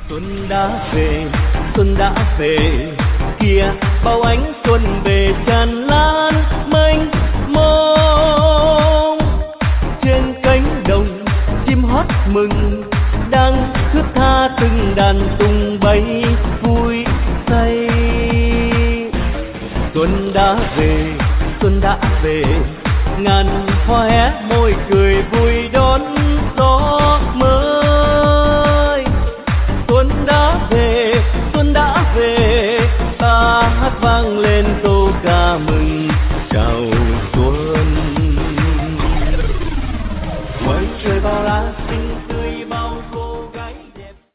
Xuân đã về, kìa bao ánh xuân về tràn lan mênh mông. Trên cánh đồng chim hót mừng, đang thướt tha từng đàn tung bay vui say. Xuân đã về, ngàn hoa hé môi cười vui đón gió mới. Xuân đã về, ta hát vang lên câu ca mừng chào